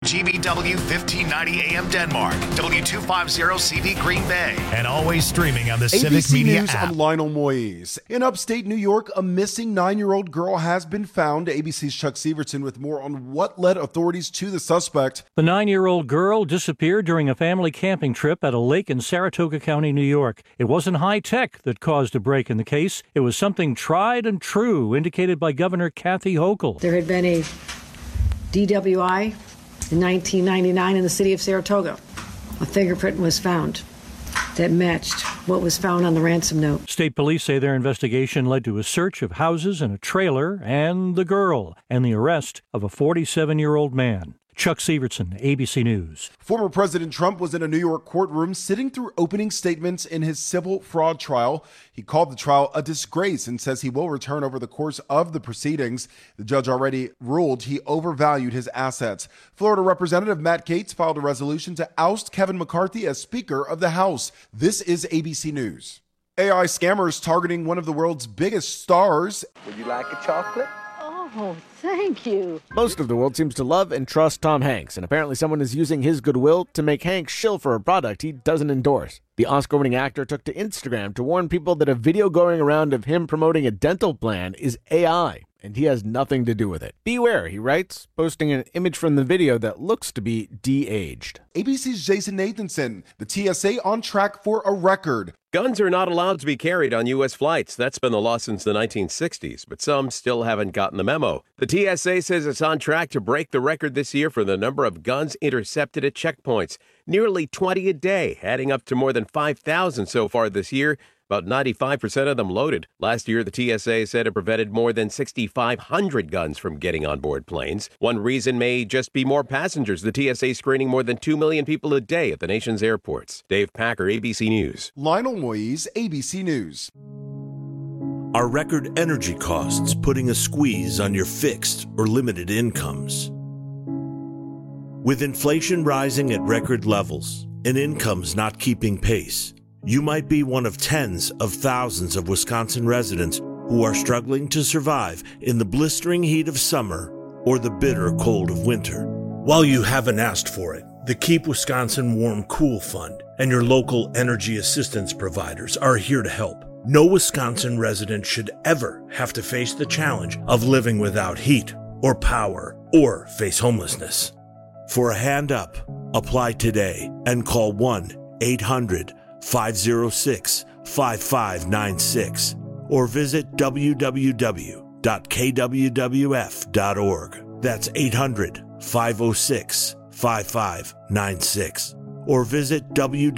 WGBW 1590 AM Denmark, W250CV Green Bay, and always streaming on the Civic ABC Media News, app. I'm Lionel Moise. In upstate New York, a missing 9-year-old girl has been found. ABC's Chuck Severson with more on what led authorities to the suspect. The 9-year-old girl disappeared during a family camping trip at a lake in Saratoga County, New York. It wasn't high tech that caused a break in the case. It was something tried and true, indicated by Governor Kathy Hochul. There had been a DWI in 1999 in the city of Saratoga. A fingerprint was found that matched what was found on the ransom note. State police say their investigation led to a search of houses and a trailer and the girl, and the arrest of a 47-year-old man. Chuck Severson, ABC News. Former President Trump was in a New York courtroom sitting through opening statements in his civil fraud trial. He called the trial a disgrace and says he will return over the course of the proceedings. The judge already ruled he overvalued his assets. Florida Representative Matt Gaetz filed a resolution to oust Kevin McCarthy as Speaker of the House. This is ABC News. AI scammers targeting one of the world's biggest stars. Would you like a chocolate? Oh, thank you. Most of the world seems to love and trust Tom Hanks, and apparently someone is using his goodwill to make Hanks shill for a product he doesn't endorse. The Oscar-winning actor took to Instagram to warn people that a video going around of him promoting a dental plan is AI, and he has nothing to do with it. Beware, he writes, posting an image from the video that looks to be de-aged. ABC's Jason Nathanson. The TSA on track for a record. Guns are not allowed to be carried on U.S. flights. That's been the law since the 1960s, but some still haven't gotten the memo. The TSA says it's on track to break the record this year for the number of guns intercepted at checkpoints. Nearly 20 a day, adding up to more than 5,000 so far this year. About 95% of them loaded. Last year, the TSA said it prevented more than 6,500 guns from getting on board planes. One reason may just be more passengers. The TSA screening more than 2 million people a day at the nation's airports. Dave Packer, ABC News. Lionel Moise, ABC News. Are record energy costs putting a squeeze on your fixed or limited incomes? With inflation rising at record levels and incomes not keeping pace, you might be one of tens of thousands of Wisconsin residents who are struggling to survive in the blistering heat of summer or the bitter cold of winter. While you haven't asked for it, the Keep Wisconsin Warm Cool Fund and your local energy assistance providers are here to help. No Wisconsin resident should ever have to face the challenge of living without heat or power or face homelessness. For a hand up, apply today and call 1-800-506-5596 or visit www.kwwf.org. That's 800-506-5596 or visit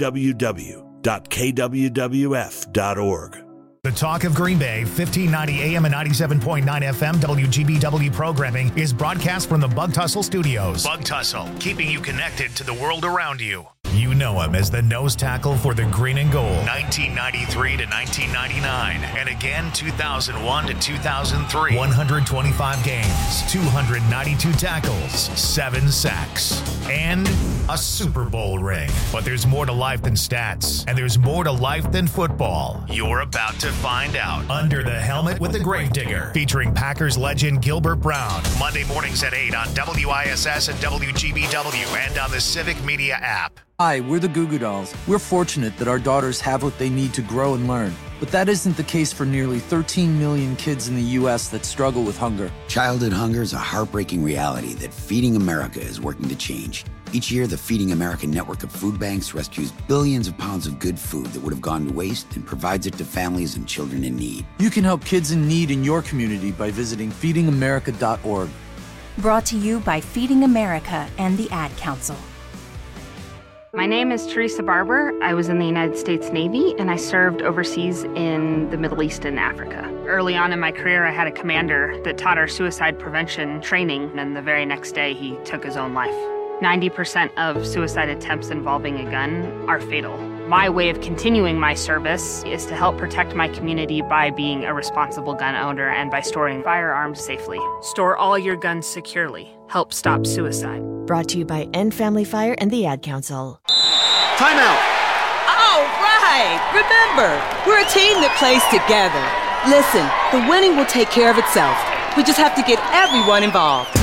www.kwwf.org. The Talk of Green Bay, 1590 AM and 97.9 FM WGBW programming is broadcast from the Bug Tussle Studios. Bug Tussle, keeping you connected to the world around you. You know him as the nose tackle for the Green and Gold, 1993 to 1999, and again 2001 to 2003. 125 games, 292 tackles, 7 sacks, and a Super Bowl ring. But there's more to life than stats, and there's more to life than football. You're about to find out. Under the Helmet with the Gravedigger, featuring Packers legend Gilbert Brown. Monday mornings at 8 on WISS and WGBW and on the Civic Media app. Hi, we're the Goo Goo Dolls. We're fortunate that our daughters have what they need to grow and learn. But that isn't the case for nearly 13 million kids in the U.S. that struggle with hunger. Childhood hunger is a heartbreaking reality that Feeding America is working to change. Each year, the Feeding America network of food banks rescues billions of pounds of good food that would have gone to waste and provides it to families and children in need. You can help kids in need in your community by visiting feedingamerica.org. Brought to you by Feeding America and the Ad Council. My name is Teresa Barber. I was in the United States Navy, and I served overseas in the Middle East and Africa. Early on in my career, I had a commander that taught our suicide prevention training, and the very next day, he took his own life. 90% of suicide attempts involving a gun are fatal. My way of continuing my service is to help protect my community by being a responsible gun owner and by storing firearms safely. Store all your guns securely. Help stop suicide. Brought to you by End Family Fire and the Ad Council. Timeout! All right! Remember, we're a team that plays together. Listen, the winning will take care of itself. We just have to get everyone involved.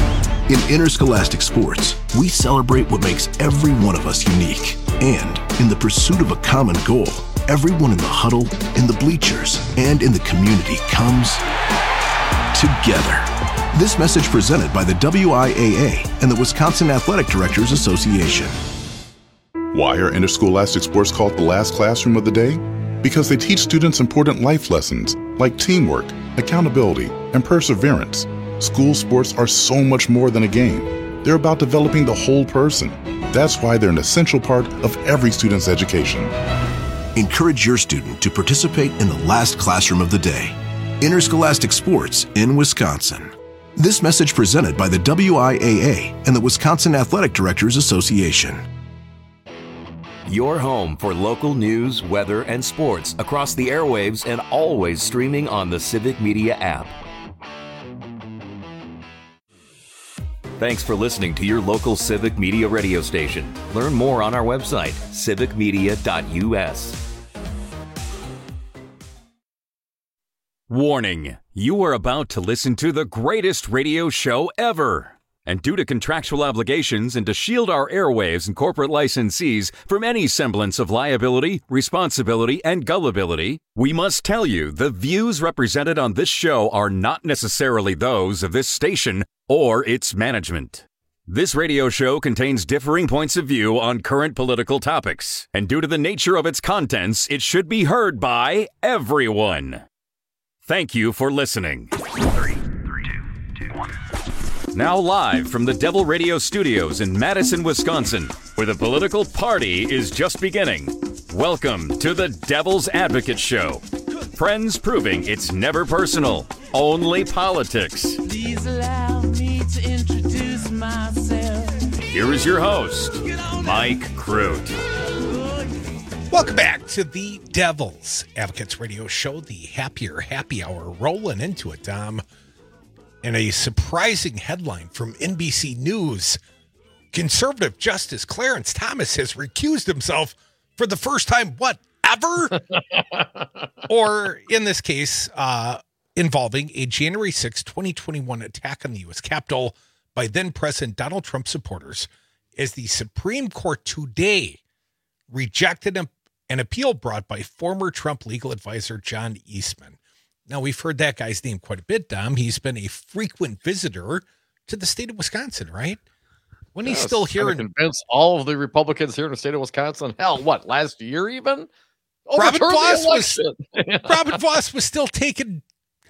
In Interscholastic Sports, we celebrate what makes every one of us unique. And in the pursuit of a common goal, everyone in the huddle, in the bleachers, and in the community comes together. This message presented by the WIAA and the Wisconsin Athletic Directors Association. Why are interscholastic sports called the last classroom of the day? Because they teach students important life lessons like teamwork, accountability, and perseverance. School sports are so much more than a game. They're about developing the whole person. That's why they're an essential part of every student's education. Encourage your student to participate in the last classroom of the day. Interscholastic Sports in Wisconsin. This message presented by the WIAA and the Wisconsin Athletic Directors Association. Your home for local news, weather, and sports across the airwaves and always streaming on the Civic Media app. Thanks for listening to your local Civic Media radio station. Learn more on our website, civicmedia.us. Warning, you are about to listen to the greatest radio show ever. And due to contractual obligations and to shield our airwaves and corporate licensees from any semblance of liability, responsibility, and gullibility, we must tell you the views represented on this show are not necessarily those of this station or its management. This radio show contains differing points of view on current political topics, and due to the nature of its contents, it should be heard by everyone. Thank you for listening. 3, 2, 1. Now live from the Devil Radio Studios in Madison, Wisconsin, where the political party is just beginning. Welcome to the Devil's Advocate Show. Friends proving it's never personal, only politics. Please allow me to introduce myself. Here is your host, Mike Crute. Welcome back to the Devil's Advocates Radio Show, the happier happy hour, rolling into it, Dom. And a surprising headline from NBC News. Conservative Justice Clarence Thomas has recused himself for the first time, ever? Or in this case, involving a January 6, 2021 attack on the U.S. Capitol by then-President Donald Trump supporters, as the Supreme Court today rejected an appeal brought by former Trump legal advisor John Eastman. Now, we've heard that guy's name quite a bit, Dom. He's been a frequent visitor to the state of Wisconsin, right? When he's still here. Convince all of the Republicans here in the state of Wisconsin. Hell, last year even? Robin Voss was still taking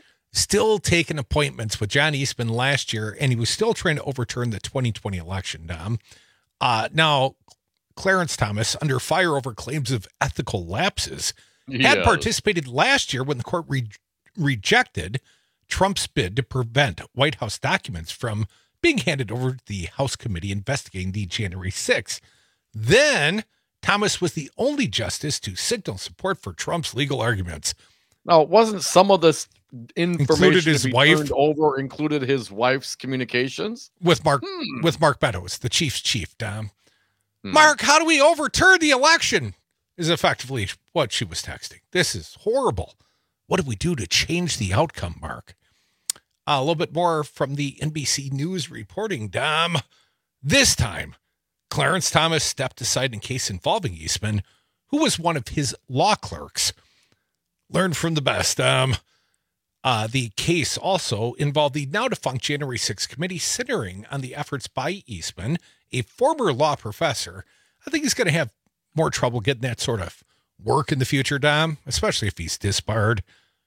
appointments with John Eastman last year, and he was still trying to overturn the 2020 election, Dom. Now, Clarence Thomas, under fire over claims of ethical lapses, had participated last year when the court rejected Trump's bid to prevent White House documents from being handed over to the House committee investigating the January 6th. Then Thomas was the only justice to signal support for Trump's legal arguments. Now, wasn't some of this information included his wife's communications with Mark Meadows, the Chief's chief, Dom? Mark, how do we overturn the election? Is effectively what she was texting. This is horrible. What do we do to change the outcome, Mark? A little bit more from the NBC News reporting, Dom. This time, Clarence Thomas stepped aside in a case involving Eastman, who was one of his law clerks. Learn from the best, Dom. The case also involved the now-defunct January 6th committee, centering on the efforts by Eastman, a former law professor. I think he's going to have more trouble getting that sort of work in the future, Dom, especially if he's disbarred.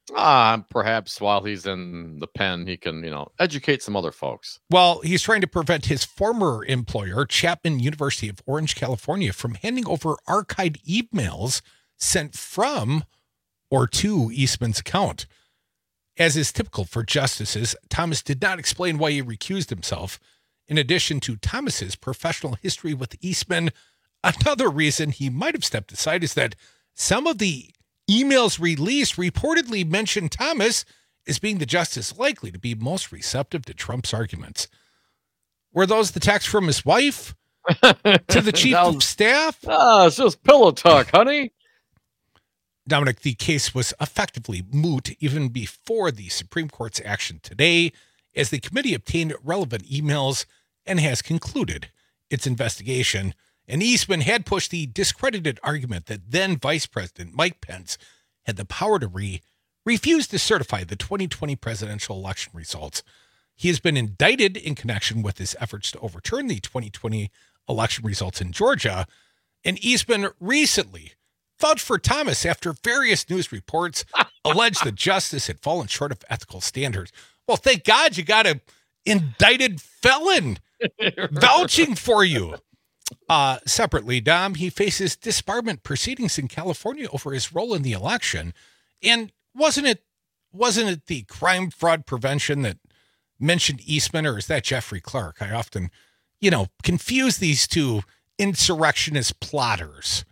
Perhaps while he's in the pen, he can, educate some other folks. Well, he's trying to prevent his former employer, Chapman University of Orange, California, from handing over archived emails sent from or to Eastman's account. As is typical for justices, Thomas did not explain why he recused himself. In addition to Thomas's professional history with Eastman, another reason he might have stepped aside is that some of the emails released reportedly mentioned Thomas as being the justice likely to be most receptive to Trump's arguments. Were those the texts from his wife to the chief of staff? It's just pillow talk, honey. Dominic, the case was effectively moot even before the Supreme Court's action today, as the committee obtained relevant emails and has concluded its investigation. And Eastman had pushed the discredited argument that then Vice President Mike Pence had the power to refuse to certify the 2020 presidential election results. He has been indicted in connection with his efforts to overturn the 2020 election results in Georgia. And Eastman recently vouched for Thomas after various news reports alleged that justice had fallen short of ethical standards. Well, thank God you got an indicted felon vouching for you. Separately, Dom, he faces disbarment proceedings in California over his role in the election. And wasn't it the crime fraud prevention that mentioned Eastman, or is that Jeffrey Clark? I often, confuse these two insurrectionist plotters.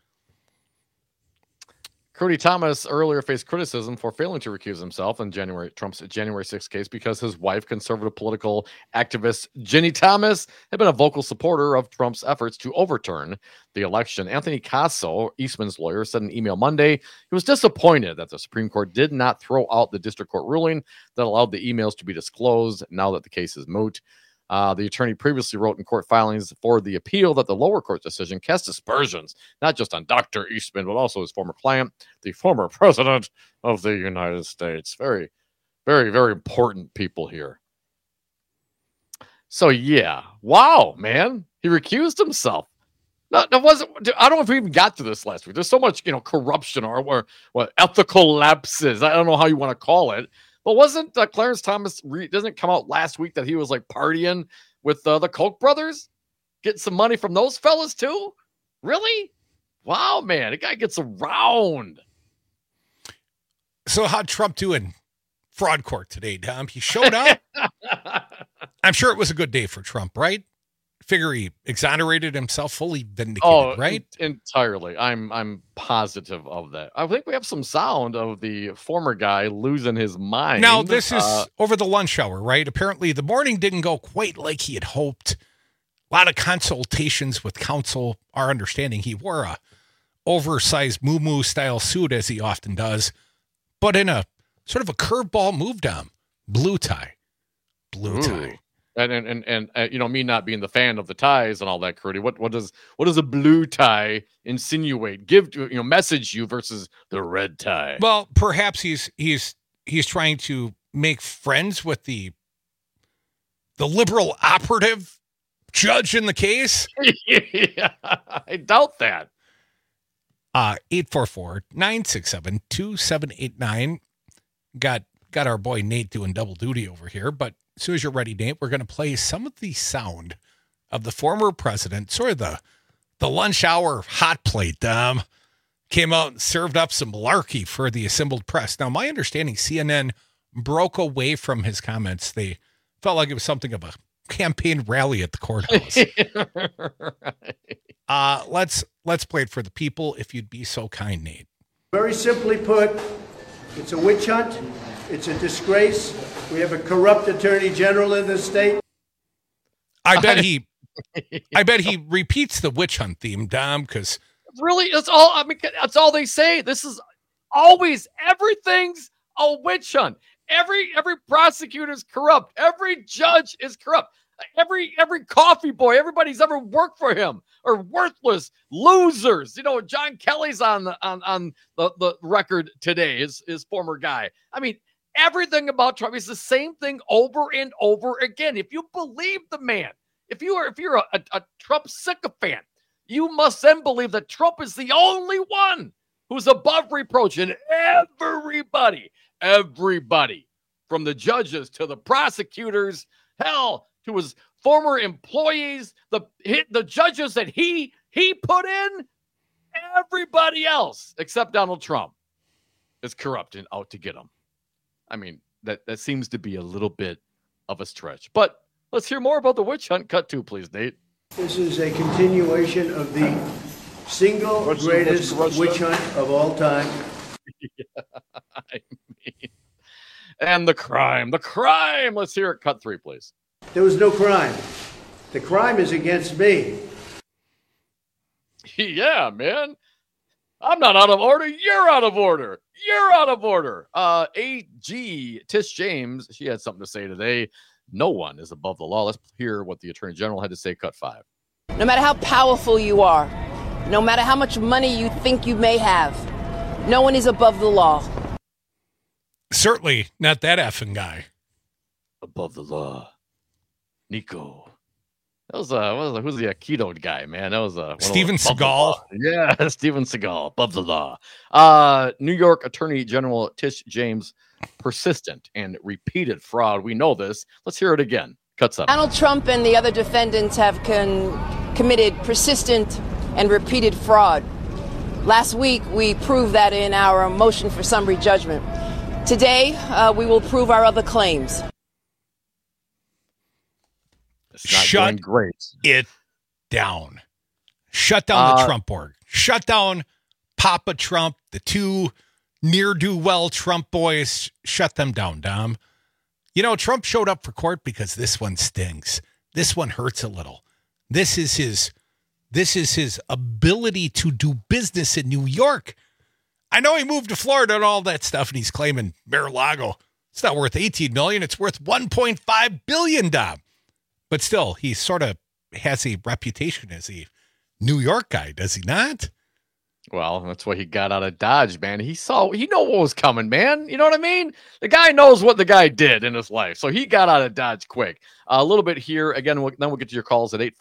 Cody Thomas earlier faced criticism for failing to recuse himself in Trump's January 6th case because his wife, conservative political activist Ginny Thomas, had been a vocal supporter of Trump's efforts to overturn the election. Anthony Casso, Eastman's lawyer, said in an email Monday he was disappointed that the Supreme Court did not throw out the district court ruling that allowed the emails to be disclosed now that the case is moot. The attorney previously wrote in court filings for the appeal that the lower court decision cast aspersions, not just on Dr. Eastman, but also his former client, the former president of the United States. Very, very, very important people here. So, yeah. Wow, man. He recused himself. No, that wasn't. I don't know if we even got to this last week. There's so much, corruption or ethical lapses. I don't know how you want to call it. But wasn't Clarence Thomas, doesn't it come out last week that he was like partying with the Koch brothers? Getting some money from those fellas too? Really? Wow, man. The guy gets around. So how'd Trump do in fraud court today, Dom? He showed up. I'm sure it was a good day for Trump, right? Figure he exonerated himself, fully vindicated, right? Entirely. I'm positive of that. I think we have some sound of the former guy losing his mind. Now, this is over the lunch hour, right? Apparently, the morning didn't go quite like he had hoped. A lot of consultations with counsel. Our understanding, he wore a oversized moo-moo style suit, as he often does, but in a sort of a curveball move, Dom. Blue tie. Blue tie. And me not being the fan of the ties and all that, Curdy. What does a blue tie insinuate? Message you versus the red tie. Well, perhaps he's trying to make friends with the liberal operative judge in the case. Yeah, I doubt that. 844-967-2789. Got our boy Nate doing double duty over here, but as soon as you're ready, Nate, we're going to play some of the sound of the former president, sort of the lunch hour hot plate. Came out and served up some malarkey for the assembled press. Now, my understanding, CNN broke away from his comments. They felt like it was something of a campaign rally at the courthouse. Let's play it for the people, if you'd be so kind, Nate. Very simply put, it's a witch hunt. It's a disgrace. We have a corrupt attorney general in this state. I bet he repeats the witch hunt theme, Dom, because really, that's all. I mean, that's all they say. This is always everything's a witch hunt. Every prosecutor's corrupt. Every judge is corrupt. Every coffee boy, everybody's ever worked for him are worthless losers. John Kelly's on the record today. His former guy. I mean, everything about Trump is the same thing over and over again. If you believe the man, if you're a Trump sycophant, you must then believe that Trump is the only one who's above reproach. And everybody, from the judges to the prosecutors, hell, to his former employees, the judges that he put in, everybody else except Donald Trump is corrupt and out to get him. I mean, that seems to be a little bit of a stretch. But let's hear more about the witch hunt. Cut 2, please, Nate. This is a continuation of the single greatest witch hunt of all time. And the crime. Let's hear it. Cut 3, please. There was no crime. The crime is against me. Yeah, man. I'm not out of order. You're out of order. AG Tish James, she had something to say today. No one is above the law. Let's hear what the Attorney General had to say. Cut 5. No matter how powerful you are, no matter how much money you think you may have, no one is above the law. Certainly not that effing guy. Above the law. Nico. That was who's the Aikido guy, man? That was Steven Seagal. Yeah, Steven Seagal, above the law. New York Attorney General Tish James, persistent and repeated fraud. We know this. Let's hear it again. Cut 7. Donald Trump and the other defendants have committed persistent and repeated fraud. Last week, we proved that in our motion for summary judgment. Today, we will prove our other claims. Shut it down. Shut down the Trump org. Shut down Papa Trump, the two ne'er-do-well Trump boys. Shut them down, Dom. You know, Trump showed up for court because this one stings. This one hurts a little. This is his ability to do business in New York. I know he moved to Florida and all that stuff, and he's claiming Mar-a-Lago. It's not worth $18 million. It's worth $1.5 billion, Dom. But still, he sort of has a reputation as a New York guy, does he not? Well, that's why he got out of Dodge, man. He know what was coming, man. You know what I mean? The guy knows what the guy did in his life. So he got out of Dodge quick. A little bit here. Again, then we'll get to your calls at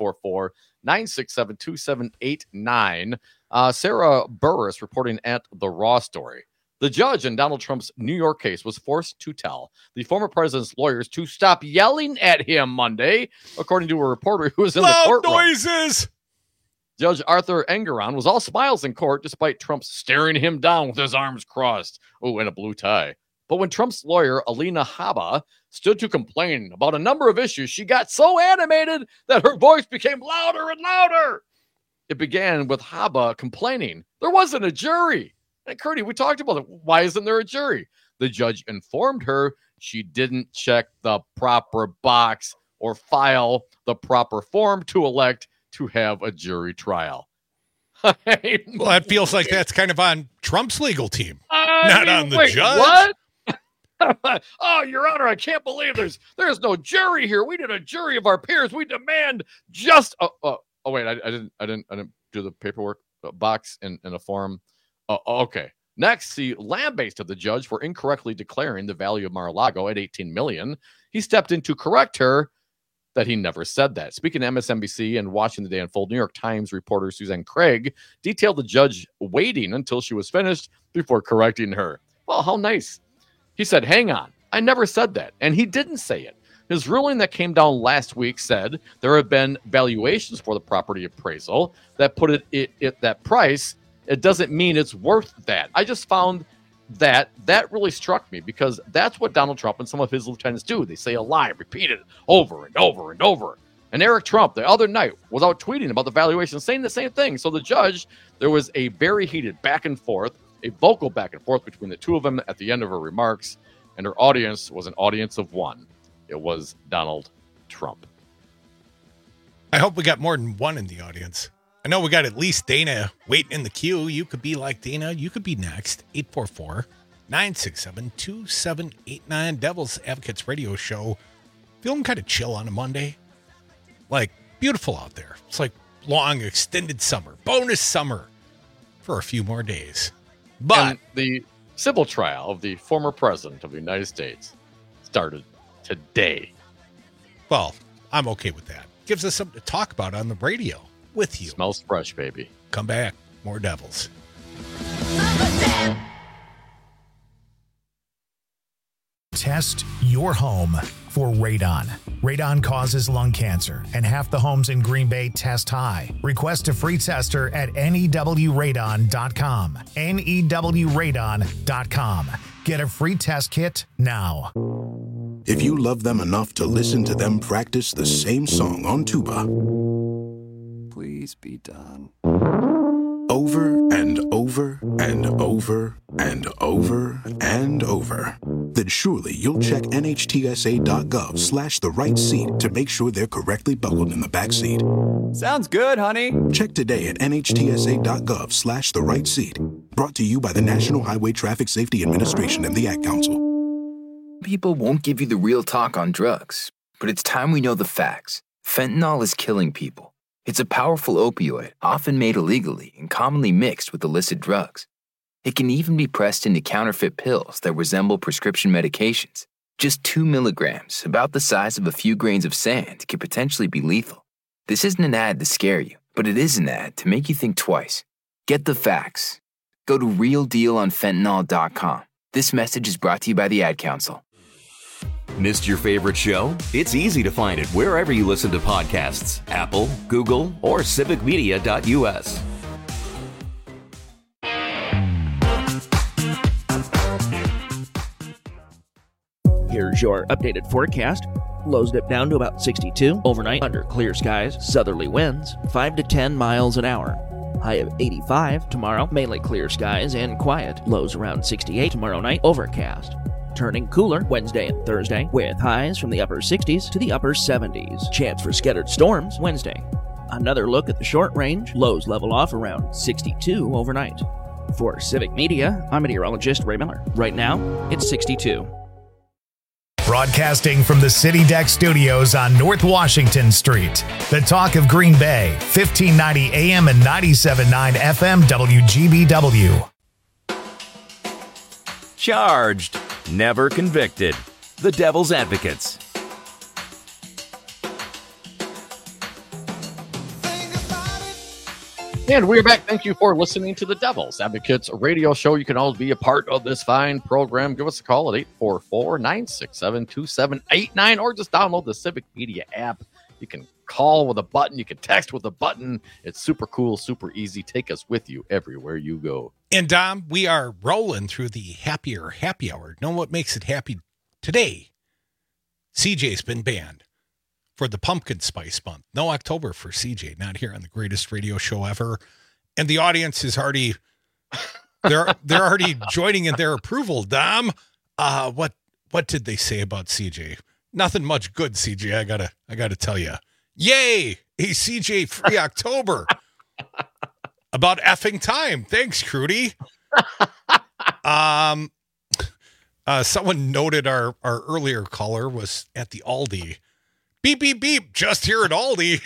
844-967-2789. Sarah Burris reporting at The Raw Story. The judge in Donald Trump's New York case was forced to tell the former president's lawyers to stop yelling at him Monday, according to a reporter who was in the courtroom. Loud noises! Judge Arthur Engeron was all smiles in court despite Trump staring him down with his arms crossed. Oh, and a blue tie. But when Trump's lawyer, Alina Habba, stood to complain about a number of issues, she got so animated that her voice became louder and louder. It began with Habba complaining there wasn't a jury. And Curdy, we talked about it. Why isn't there a jury? The judge informed her she didn't check the proper box or file the proper form to elect to have a jury trial. Well, that feels like that's kind of on Trump's legal team, not on the judge. What? Oh, Your Honor, I can't believe there's no jury here. We did a jury of our peers. We demand just. Oh wait, I didn't do the paperwork box in a form. Okay. Next, he lambasted the judge for incorrectly declaring the value of Mar-a-Lago at $18 million. He stepped in to correct her that he never said that. Speaking to MSNBC and watching the day unfold, New York Times reporter Suzanne Craig detailed the judge waiting until she was finished before correcting her. Well, how nice. He said, hang on, I never said that. And he didn't say it. His ruling that came down last week said there have been valuations for the property appraisal that put it at that price. It doesn't mean it's worth that. I just found that really struck me because that's what Donald Trump and some of his lieutenants do. They say a lie, repeat it over and over and over. And Eric Trump, the other night, was out tweeting about the valuation, saying the same thing. So the judge, there was a very heated back and forth, a vocal back and forth between the two of them at the end of her remarks. And her audience was an audience of one. It was Donald Trump. I hope we got more than one in the audience. I know we got at least Dana waiting in the queue. You could be like Dana. You could be next. 844-967-2789. Devil's Advocates Radio Show. Feeling kind of chill on a Monday. Like, beautiful out there. It's like long, extended summer. Bonus summer for a few more days. But and the civil trial of the former president of the United States started today. Well, I'm okay with that. Gives us something to talk about on the radio. With you. Smells fresh, baby. Come back. More Devils. Test your home for radon. Radon causes lung cancer, and half the homes in Green Bay test high. Request a free tester at newradon.com. newradon.com. Get a free test kit now. If you love them enough to listen to them practice the same song on tuba, please be done. Over and over and over and over and over, then surely you'll check NHTSA.gov/the right seat to make sure they're correctly buckled in the back seat. Sounds good, honey. Check today at NHTSA.gov/the right seat. Brought to you by the National Highway Traffic Safety Administration and the Ad Council. People won't give you the real talk on drugs. but it's time we know the facts. Fentanyl is killing people. It's a powerful opioid, often made illegally and commonly mixed with illicit drugs. It can even be pressed into counterfeit pills that resemble prescription medications. Just 2 milligrams, about the size of a few grains of sand, can potentially be lethal. This isn't an ad to scare you, but it is an ad to make you think twice. Get the facts. Go to realdealonfentanyl.com. This message is brought to you by the Ad Council. Missed your favorite show? It's easy to find it wherever you listen to podcasts. Apple, Google, or civicmedia.us. Here's your updated forecast. Lows dip down to about 62 overnight under clear skies, southerly winds, 5 to 10 miles an hour. High of 85 tomorrow, mainly clear skies and quiet. Lows around 68 tomorrow night, overcast. Turning cooler Wednesday and Thursday, with highs from the upper 60s to the upper 70s. Chance for scattered storms Wednesday. Another look at the short range, lows level off around 62 overnight. For Civic Media, I'm meteorologist Ray Miller. Right now, it's 62. Broadcasting from the City Deck Studios on North Washington Street. The talk of Green Bay, 1590 AM and 97.9 FM WGBW. Charged, never convicted. The Devil's Advocates. And we're back. Thank you for listening to the Devil's Advocates radio show. You can always be a part of this fine program. Give us a call at 844-967-2789 or just download the Civic Media app. You can call with a button. You can text with a button. It's super cool, super easy. Take us with you everywhere you go. And Dom, we are rolling through the happier happy hour. Know what makes it happy today? CJ's been banned for the pumpkin spice month. No October for CJ, not here on the greatest radio show ever. And the audience is already, they're already joining in their approval. Dom, what did they say about CJ? Nothing much good, CJ. I gotta tell you. Yay, a CJ free October. About effing time. Thanks, Crudy. Someone noted our earlier caller was at the Aldi. Beep, beep, beep. Just here at Aldi.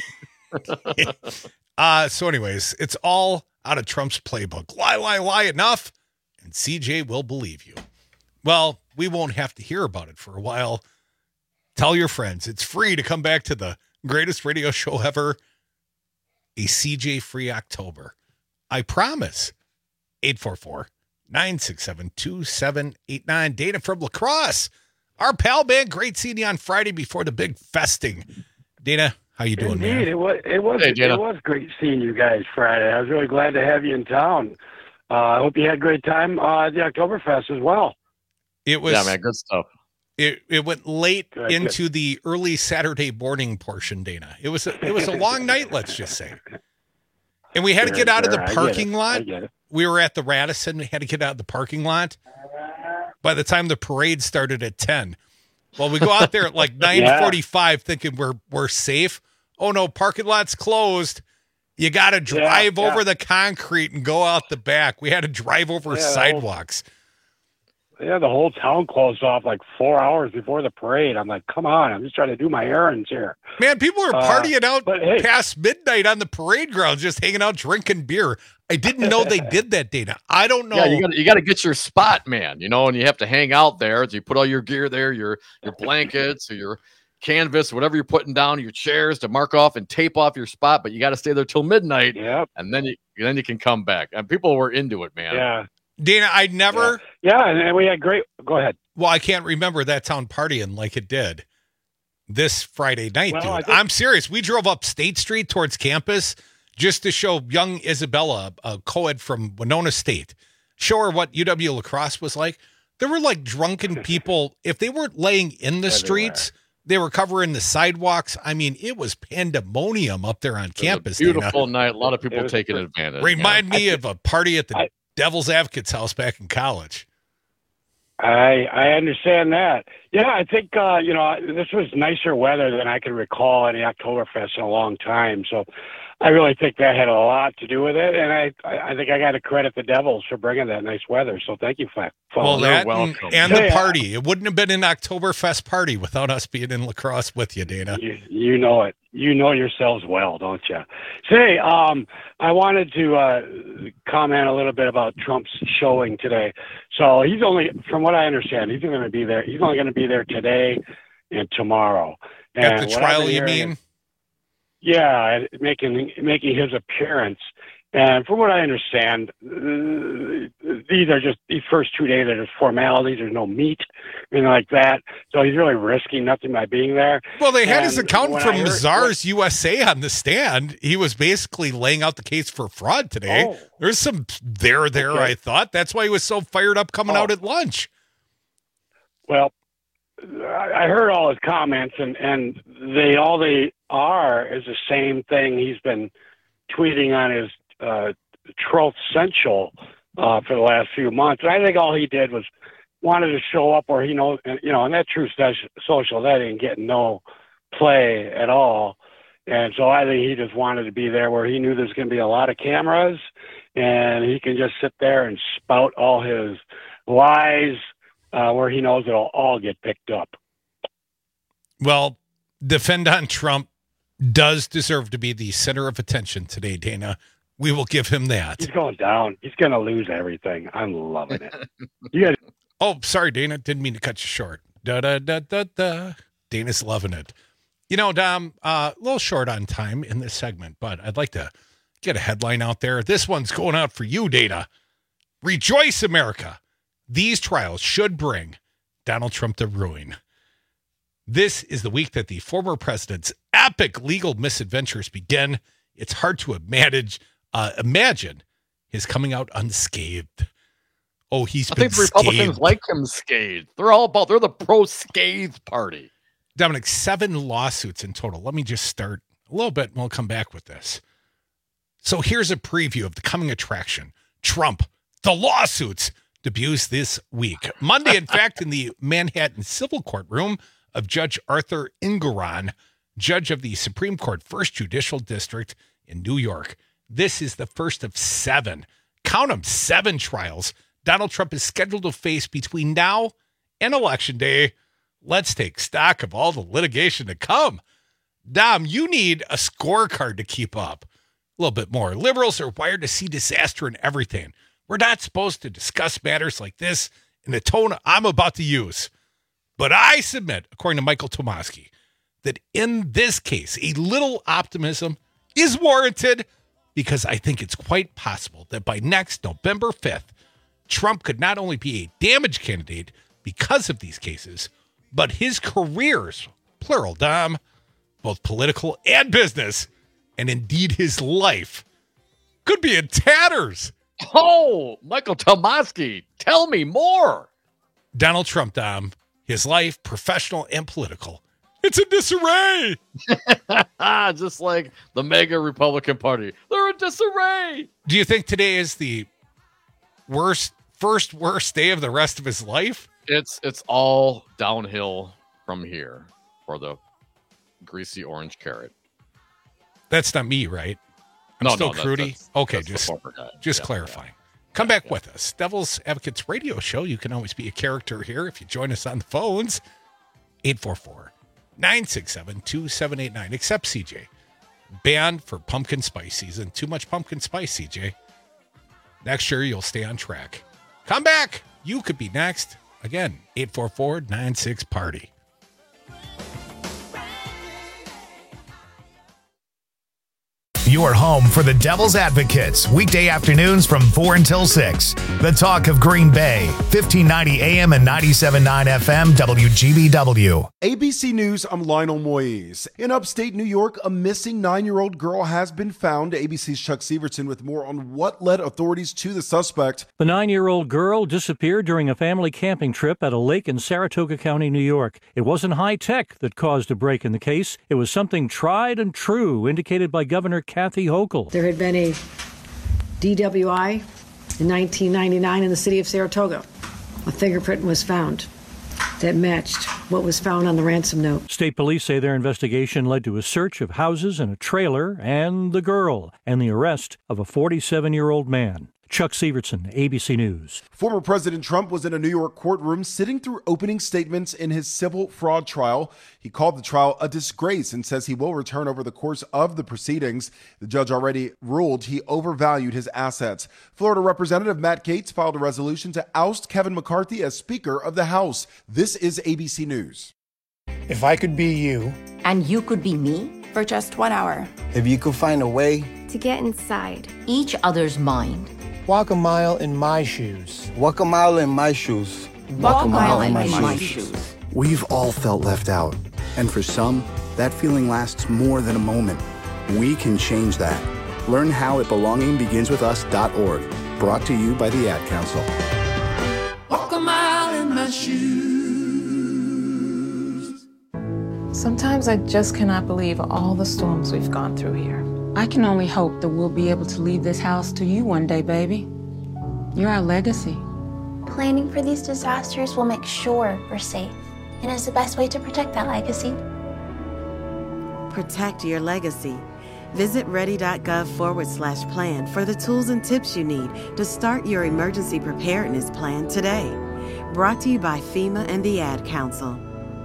So anyways, it's all out of Trump's playbook. Lie enough, and CJ will believe you. Well, we won't have to hear about it for a while. Tell your friends. It's free to come back to the greatest radio show ever. A CJ free October. I promise. 844-967-2789. Dana from La Crosse. Our pal band, great seeing you on Friday before the big festing. Dana, how you doing, man? It was great seeing you guys Friday. I was really glad to have you in town. I hope you had a great time at the Oktoberfest as well. It was, yeah, man, good stuff. It went late into the early Saturday morning portion, Dana. It was a long night, let's just say. And we had to get out of the parking lot. We were at the Radisson. We had to get out of the parking lot by the time the parade started at 10. Well, we go out there at like 9:45 thinking we're safe. Oh, no, parking lot's closed. You got to drive over the concrete and go out the back. We had to drive over sidewalks. The whole town closed off like 4 hours before the parade. I'm like, come on, I'm just trying to do my errands here. Man, people are partying out past midnight on the parade grounds, just hanging out, drinking beer. I didn't know they did that, Dana. I don't know. Yeah, you got to get your spot, man. You know, and you have to hang out there. So you put all your gear there, your blankets or your canvas, whatever you're putting down, your chairs to mark off and tape off your spot. But you got to stay there till midnight. Yep. And then you can come back. And people were into it, man. Yeah. Dana, I never. Yeah, and we had great. Go ahead. Well, I can't remember that town partying like it did this Friday night, Well, dude. I'm serious. We drove up State Street towards campus just to show young Isabella, a co-ed from Winona State, show her what UW La Crosse was like. There were like drunken people. If they weren't laying in the streets, they were covering the sidewalks. I mean, it was pandemonium up there on campus. Beautiful night. A lot of people taking advantage. Remind me of a party at the Devil's Advocates house back in college. I understand that. Yeah, I think, this was nicer weather than I can recall any Oktoberfest in a long time. So I really think that had a lot to do with it, and I think I got to credit the Devils for bringing that nice weather. So thank you, well, that and the party. It wouldn't have been an Oktoberfest party without us being in La Crosse with you, Dana. You know it. You know yourselves well, don't you? Say, I wanted to comment a little bit about Trump's showing today. So he's only, from what I understand, he's going to be there. He's only going to be there today and tomorrow. And at the trial, you mean? Yeah, making his appearance. And from what I understand, these are just these first 2 days are just formalities. There's no meat, anything like that. So he's really risking nothing by being there. Well, they had his accountant from Mazars USA on the stand. He was basically laying out the case for fraud today. Oh. There's some there, okay. I thought. That's why he was so fired up coming out at lunch. Well, I heard all his comments, and they are is the same thing he's been tweeting on his Truth Central for the last few months. And I think all he did was wanted to show up where he knows, and that Truth Social, that ain't getting no play at all. And so I think he just wanted to be there where he knew there's going to be a lot of cameras, and he can just sit there and spout all his lies where he knows it'll all get picked up. Well, Defendant Trump does deserve to be the center of attention today, Dana. We will give him that. He's going down. He's going to lose everything. I'm loving it. Oh, sorry, Dana. Didn't mean to cut you short. Da-da-da-da-da. Dana's loving it. Dom, a little short on time in this segment, but I'd like to get a headline out there. This one's going out for you, Dana. Rejoice, America. These trials should bring Donald Trump to ruin. This is the week that the former president's epic legal misadventures begin. It's hard to imagine his coming out unscathed. Oh, I think the Republicans like him scathed. They're the pro-scathed party. Dominic, 7 lawsuits in total. Let me just start a little bit and we'll come back with this. So here's a preview of the coming attraction. Trump, the lawsuits debuts this week. Monday, in fact, in the Manhattan Civil Courtroom of Judge Arthur Engoron, judge of the Supreme Court, First Judicial District in New York. This is the first of 7. Count them, 7 trials Donald Trump is scheduled to face between now and Election Day. Let's take stock of all the litigation to come. Dom, you need a scorecard to keep up. A little bit more. Liberals are wired to see disaster in everything. We're not supposed to discuss matters like this in the tone I'm about to use. But I submit, according to Michael Tomasky, that in this case, a little optimism is warranted because I think it's quite possible that by next November 5th, Trump could not only be a damage candidate because of these cases, but his careers, plural, Dom, both political and business, and indeed his life, could be in tatters. Oh, Michael Tomasky, tell me more. Donald Trump, Dom, his life, professional and political, it's in disarray. Just like the mega Republican Party. They're in disarray. Do you think today is the first worst day of the rest of his life? It's all downhill from here for the greasy orange carrot. That's not me, right? I'm still Crudy. Okay, just clarifying. Come back with us. Devil's Advocates Radio Show. You can always be a character here if you join us on the phones. 844-967-2789. Except CJ. Banned for pumpkin spice season. Too much pumpkin spice, CJ. Next year, you'll stay on track. Come back. You could be next. Again, 844-96-PARTY. Your home for the Devil's Advocates, weekday afternoons from 4 until 6. The talk of Green Bay, 1590 AM and 97.9 FM, WGBW. ABC News, I'm Lionel Moyes. In upstate New York, a missing 9-year-old girl has been found. ABC's Chuck Severson with more on what led authorities to the suspect. The 9-year-old girl disappeared during a family camping trip at a lake in Saratoga County, New York. It wasn't high tech that caused a break in the case. It was something tried and true, indicated by Governor Kathy Hochul. There had been a DWI in 1999 in the city of Saratoga. A fingerprint was found. that matched what was found on the ransom note. State police say their investigation led to a search of houses and a trailer and the girl, and the arrest of a 47-year-old man. Chuck Severson, ABC News. Former President Trump was in a New York courtroom sitting through opening statements in his civil fraud trial. He called the trial a disgrace and says he will return over the course of the proceedings. The judge already ruled he overvalued his assets. Florida Representative Matt Gaetz filed a resolution to oust Kevin McCarthy as Speaker of the House. This is ABC News. If I could be you. And you could be me? For just 1 hour. If you could find a way. To get inside each other's mind. Walk a mile in my shoes. Walk a mile in my shoes. Walk a mile in my shoes. We've all felt left out. And for some, that feeling lasts more than a moment. We can change that. Learn how at belongingbeginswithus.org. Brought to you by the Ad Council. Walk a mile in my shoes. Sometimes I just cannot believe all the storms we've gone through here. I can only hope that we'll be able to leave this house to you one day, baby. You're our legacy. Planning for these disasters will make sure we're safe, and is the best way to protect that legacy. Protect your legacy. Visit ready.gov/plan for the tools and tips you need to start your emergency preparedness plan today. Brought to you by FEMA and the Ad Council.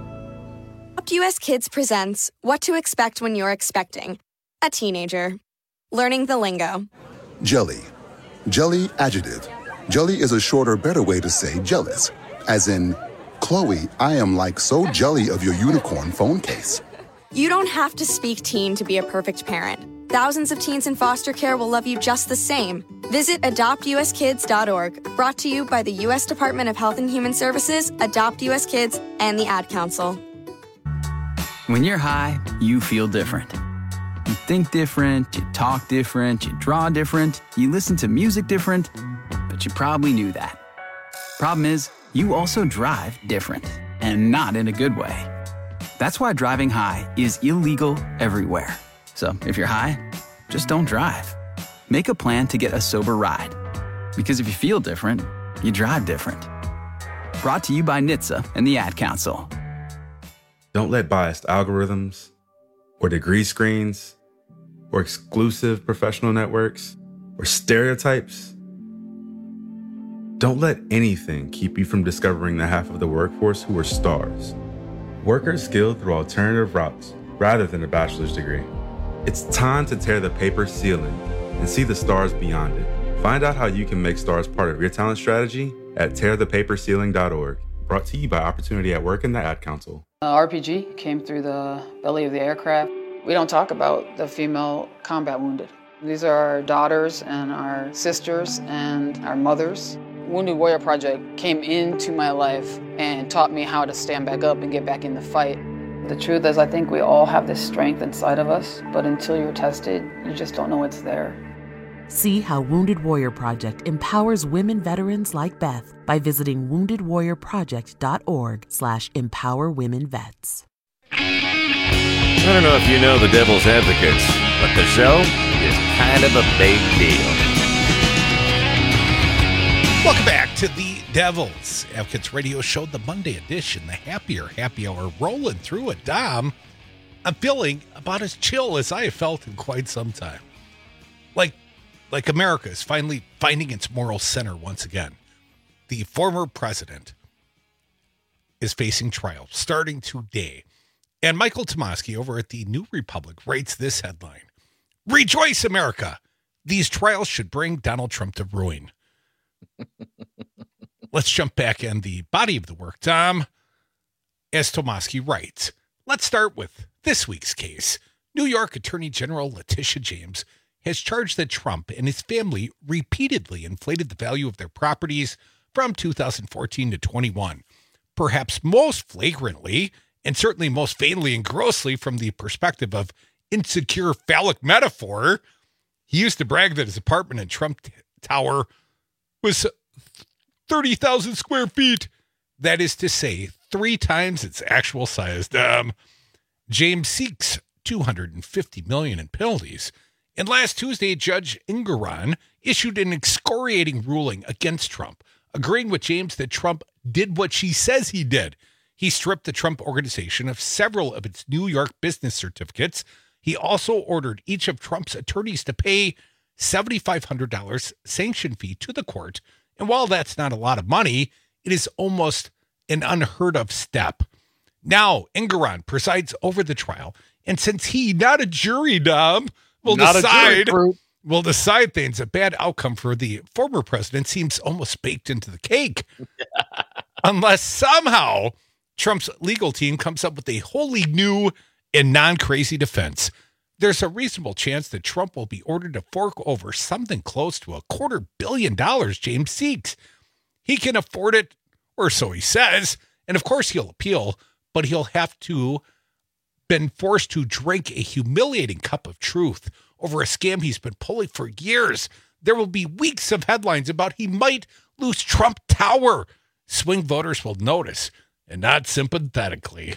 US Kids presents What to Expect When You're Expecting a Teenager. Learning the lingo. Jelly. Jelly adjective. Jelly is a shorter, better way to say jealous. As in, Chloe, I am like so jelly of your unicorn phone case. You don't have to speak teen to be a perfect parent. Thousands of teens in foster care will love you just the same. Visit adoptuskids.org. Brought to you by the U.S. Department of Health and Human Services, Adopt U.S. Kids, and the Ad Council. When you're high, you feel different. You think different, you talk different, you draw different, you listen to music different, but you probably knew that. Problem is, you also drive different, and not in a good way. That's why driving high is illegal everywhere. So if you're high, just don't drive. Make a plan to get a sober ride. Because if you feel different, you drive different. Brought to you by NHTSA and the Ad Council. Don't let biased algorithms or degree screens or exclusive professional networks or stereotypes. Don't let anything keep you from discovering the half of the workforce who are stars. Workers skilled through alternative routes rather than a bachelor's degree. It's time to tear the paper ceiling and see the stars beyond it. Find out how you can make stars part of your talent strategy at tearthepaperceiling.org. Brought to you by Opportunity at Work and the Ad Council. RPG came through the belly of the aircraft. We don't talk about the female combat wounded. These are our daughters and our sisters and our mothers. Wounded Warrior Project came into my life and taught me how to stand back up and get back in the fight. The truth is, I think we all have this strength inside of us, but until you're tested, you just don't know it's there. See how Wounded Warrior Project empowers women veterans like Beth by visiting woundedwarriorproject.org/empowerwomenvets. I don't know if you know the Devil's Advocates, but the show is kind of a big deal. Welcome back to the Devil's Advocates Radio Show, the Monday edition, the happier happy hour, rolling through it. Dom, I'm feeling about as chill as I have felt in quite some time. Like America is finally finding its moral center once again. The former president is facing trial starting today. And Michael Tomasky over at the New Republic writes this headline: Rejoice, America! These trials should bring Donald Trump to ruin. Let's jump back in the body of the work, Tom. As Tomasky writes, let's start with this week's case. New York Attorney General Letitia James has charged that Trump and his family repeatedly inflated the value of their properties from 2014 to 21. Perhaps most flagrantly, and certainly most fatally and grossly from the perspective of insecure phallic metaphor, he used to brag that his apartment in Trump Tower was 30,000 square feet. That is to say, 3 times its actual size. James seeks $250 million in penalties. And last Tuesday, Judge Engoron issued an excoriating ruling against Trump, agreeing with James that Trump did what she says he did. He stripped the Trump Organization of several of its New York business certificates. He also ordered each of Trump's attorneys to pay $7,500 sanction fee to the court. And while that's not a lot of money, it is almost an unheard of step. Now, Engoron presides over the trial. And since he, not a jury, Dom, will decide things, a bad outcome for the former president seems almost baked into the cake. Unless somehow Trump's legal team comes up with a wholly new and non-crazy defense. There's a reasonable chance that Trump will be ordered to fork over something close to $250 million James seeks. He can afford it, or so he says, and of course he'll appeal, but he'll have to been forced to drink a humiliating cup of truth over a scam he's been pulling for years. There will be weeks of headlines about he might lose Trump Tower. Swing voters will notice, and not sympathetically.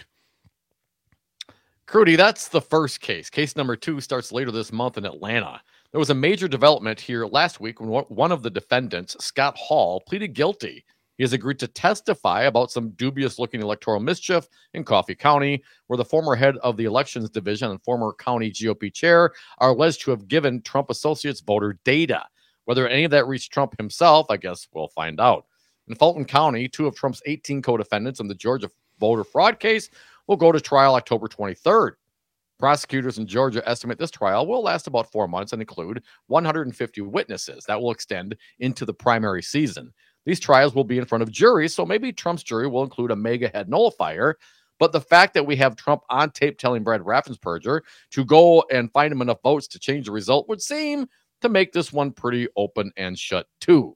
Crudy, that's the first case. Case number 2 starts later this month in Atlanta. There was a major development here last week when one of the defendants, Scott Hall, pleaded guilty. He has agreed to testify about some dubious-looking electoral mischief in Coffee County, where the former head of the Elections Division and former county GOP chair are alleged to have given Trump associates voter data. Whether any of that reached Trump himself, I guess we'll find out. In Fulton County, 2 of Trump's 18 co-defendants in the Georgia voter fraud case will go to trial October 23rd. Prosecutors in Georgia estimate this trial will last about 4 months and include 150 witnesses. That will extend into the primary season. These trials will be in front of juries, so maybe Trump's jury will include a mega head nullifier. But the fact that we have Trump on tape telling Brad Raffensperger to go and find him enough votes to change the result would seem to make this one pretty open and shut too.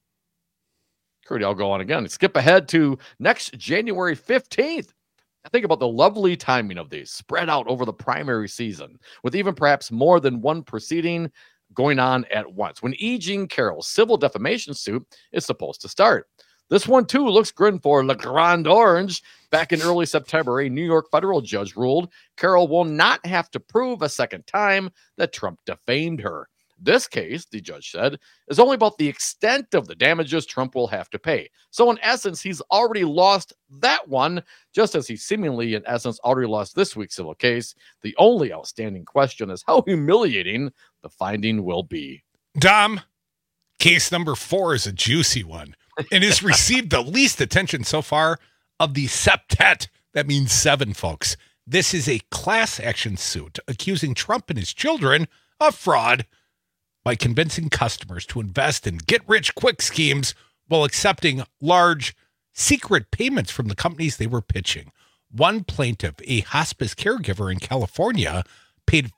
Crudy, I'll go on again. Skip ahead to next January 15th. I think about the lovely timing of these spread out over the primary season, with even perhaps more than one proceeding going on at once, when E. Jean Carroll's civil defamation suit is supposed to start. This one, too, looks grim for La Grande Orange. Back in early September, a New York federal judge ruled Carroll will not have to prove a second time that Trump defamed her. This case, the judge said, is only about the extent of the damages Trump will have to pay. So in essence, he's already lost that one, just as he seemingly, in essence, already lost this week's civil case. The only outstanding question is how humiliating the finding will be. Dom, case number 4 is a juicy one and has received the least attention so far of the septet. That means 7, folks. This is a class action suit accusing Trump and his children of fraud by convincing customers to invest in get-rich-quick schemes while accepting large, secret payments from the companies they were pitching. One plaintiff, a hospice caregiver in California, paid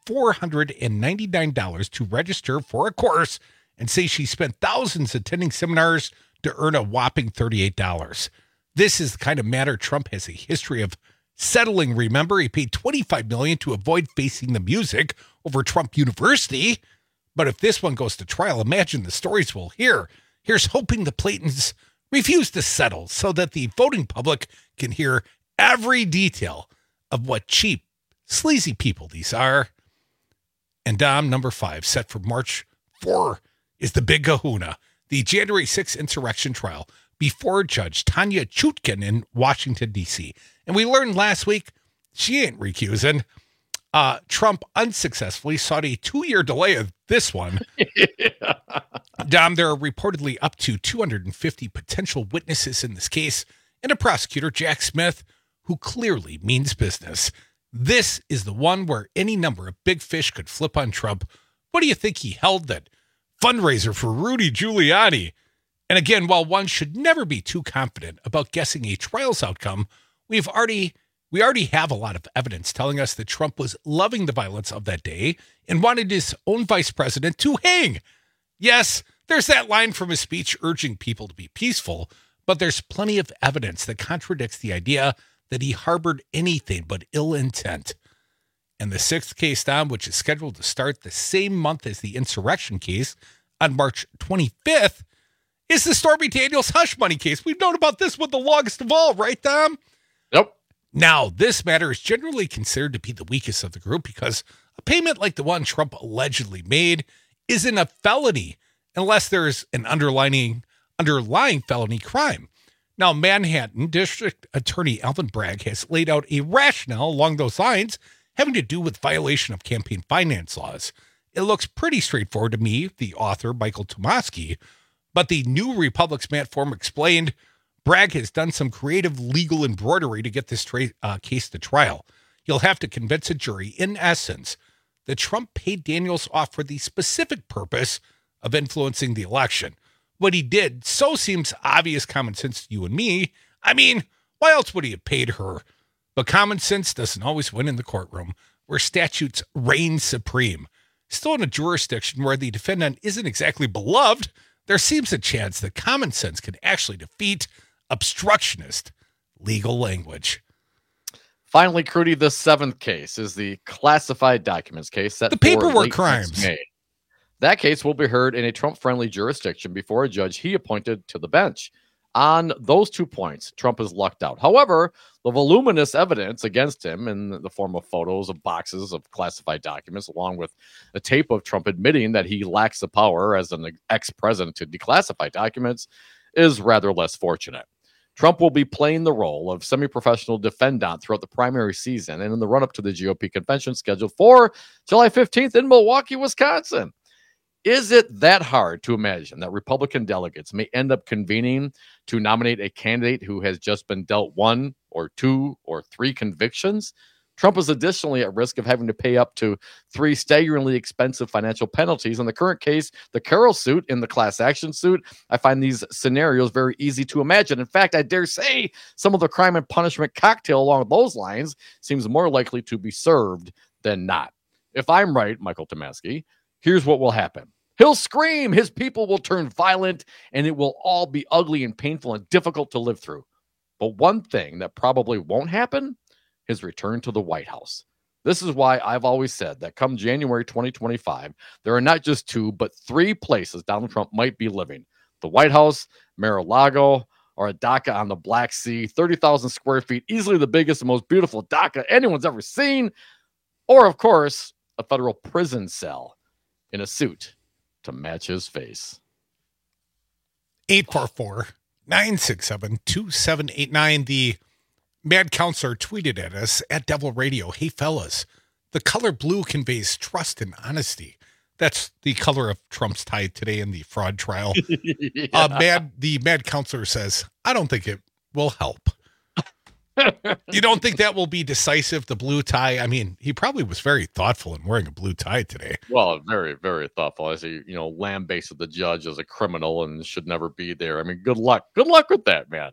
$499 to register for a course and say she spent thousands attending seminars to earn a whopping $38. This is the kind of matter Trump has a history of settling. Remember, he paid $25 million to avoid facing the music over Trump University. But if this one goes to trial, imagine the stories we'll hear. Here's hoping the Platons refuse to settle so that the voting public can hear every detail of what cheap, sleazy people these are. And Dom, number 5, set for March 4, is the Big Kahuna, the January 6th insurrection trial before Judge Tanya Chutkin in Washington, D.C. And we learned last week she ain't recusing. Trump unsuccessfully sought a 2-year delay of this one. Yeah. Dom, there are reportedly up to 250 potential witnesses in this case, and a prosecutor, Jack Smith, who clearly means business. This is the one where any number of big fish could flip on Trump. What do you think he held that fundraiser for Rudy Giuliani? And again, while one should never be too confident about guessing a trial's outcome, we already have a lot of evidence telling us that Trump was loving the violence of that day and wanted his own vice president to hang. Yes, there's that line from his speech urging people to be peaceful, but there's plenty of evidence that contradicts the idea that he harbored anything but ill intent. And the 6th case, Dom, which is scheduled to start the same month as the insurrection case on March 25th, is the Stormy Daniels hush money case. We've known about this one the longest of all, right, Dom? Yep. Now, this matter is generally considered to be the weakest of the group because a payment like the one Trump allegedly made isn't a felony unless there's an underlying felony crime. Now, Manhattan District Attorney Alvin Bragg has laid out a rationale along those lines having to do with violation of campaign finance laws. It looks pretty straightforward to me, the author, Michael Tomasky, but the New Republic's Matt Form explained Bragg has done some creative legal embroidery to get this case to trial. He'll have to convince a jury, in essence, that Trump paid Daniels off for the specific purpose of influencing the election. What he did so seems obvious common sense to you and me. I mean, why else would he have paid her? But common sense doesn't always win in the courtroom, where statutes reign supreme. Still in a jurisdiction where the defendant isn't exactly beloved, there seems a chance that common sense can actually defeat obstructionist legal language. Finally, Crudy, the seventh case is the classified documents case. The paperwork crimes. That case will be heard in a Trump-friendly jurisdiction before a judge he appointed to the bench. On those 2 points, Trump has lucked out. However, the voluminous evidence against him in the form of photos of boxes of classified documents, along with a tape of Trump admitting that he lacks the power as an ex-president to declassify documents, is rather less fortunate. Trump will be playing the role of semi-professional defendant throughout the primary season and in the run-up to the GOP convention scheduled for July 15th in Milwaukee, Wisconsin. Is it that hard to imagine that Republican delegates may end up convening to nominate a candidate who has just been dealt 1 or 2 or 3 convictions? Trump is additionally at risk of having to pay up to 3 staggeringly expensive financial penalties. In the current case, the Carroll suit in the class action suit, I find these scenarios very easy to imagine. In fact, I dare say some of the crime and punishment cocktail along those lines seems more likely to be served than not. If I'm right, Michael Tomasky, here's what will happen. He'll scream, his people will turn violent, and it will all be ugly and painful and difficult to live through. But one thing that probably won't happen, his return to the White House. This is why I've always said that come January 2025, there are not just 2, but 3 places Donald Trump might be living. The White House, Mar-a-Lago, or a dacha on the Black Sea, 30,000 square feet, easily the biggest and most beautiful dacha anyone's ever seen. Or, of course, a federal prison cell in a suit to match his face. 844-967-2789. The Mad Counselor tweeted at us at Devil Radio. Hey, fellas, the color blue conveys trust and honesty. That's the color of Trump's tie today in the fraud trial. Yeah. The Mad Counselor says, I don't think it will help. You don't think that will be decisive, the blue tie? I mean, he probably was very thoughtful in wearing a blue tie today. Well, very, very thoughtful. As he, lambasted the judge as a criminal and should never be there. I mean, good luck. Good luck with that, man.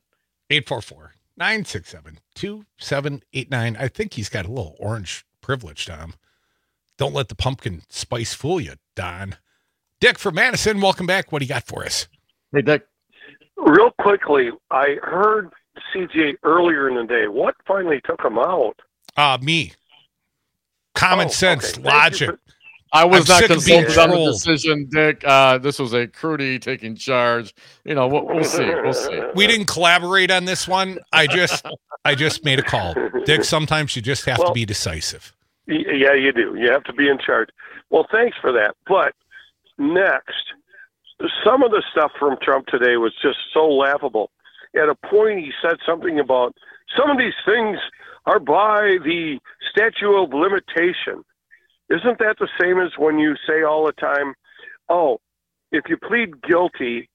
844-967-2789. I think he's got a little orange privilege, Tom. Don't let the pumpkin spice fool you, Don. Dick from Madison, welcome back. What do you got for us? Hey, Dick. Real quickly, I heard CJ earlier in the day. What finally took him out? Me. Common sense, logic. I was not consulted on the decision, Dick. This was a Crudy taking charge. We'll see. We'll see. We didn't collaborate on this one. I just made a call. Dick, sometimes you just have to be decisive. Yeah, you do. You have to be in charge. Well, thanks for that. But next, some of the stuff from Trump today was just so laughable. At a point, he said something about some of these things are by the statute of limitation. Isn't that the same as when you say all the time, oh, if you plead guilty,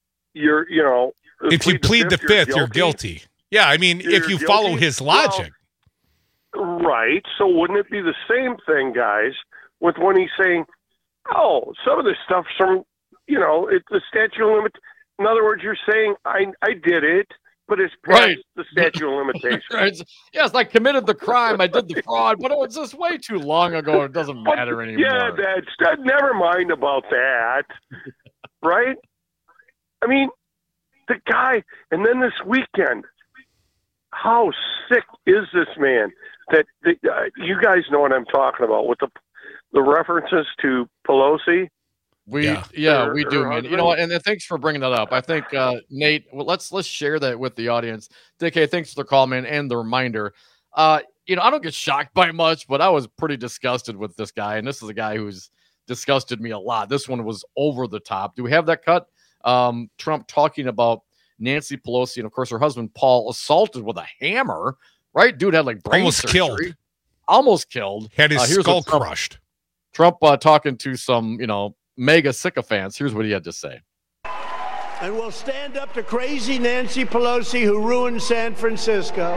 if you plead the fifth, you're guilty. Yeah, I mean, if you follow his logic. Well, right. So wouldn't it be the same thing, guys, with when he's saying, oh, some of this stuff's from, it's the statute of limitation. In other words, you're saying, I did it, but it's past the statute of limitations. Right. Yes, I committed the crime. I did the fraud, but it was just way too long ago. It doesn't matter anymore. Yeah, never mind about that. Right? I mean, the guy, and then this weekend, how sick is this man? That you guys know what I'm talking about with the references to Pelosi. We do, man. And thanks for bringing that up. I think Nate, let's share that with the audience. Dick, hey, thanks for the call, man, and the reminder. I don't get shocked by much, but I was pretty disgusted with this guy, and this is a guy who's disgusted me a lot. This one was over the top. Do we have that cut? Trump talking about Nancy Pelosi and, of course, her husband, Paul, assaulted with a hammer, right? Dude had like brain surgery. Almost killed. Had his skull crushed. Trump talking to some, mega sycophants. Here's what he had to say. And we'll stand up to crazy Nancy Pelosi, who ruined San Francisco.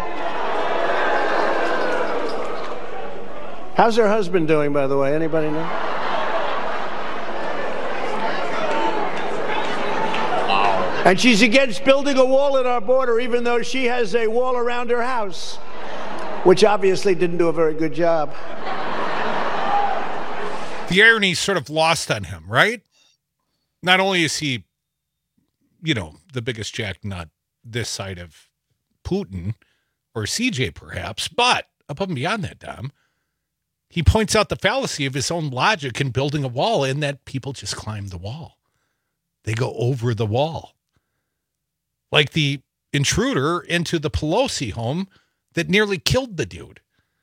How's her husband doing, by the way? Anybody know? Wow. And she's against building a wall at our border, even though she has a wall around her house, which obviously didn't do a very good job. The irony's sort of lost on him, right? Not only is he, the biggest jacknut this side of Putin or CJ perhaps, but above and beyond that, Dom, he points out the fallacy of his own logic in building a wall in that people just climb the wall. They go over the wall. Like the intruder into the Pelosi home that nearly killed the dude.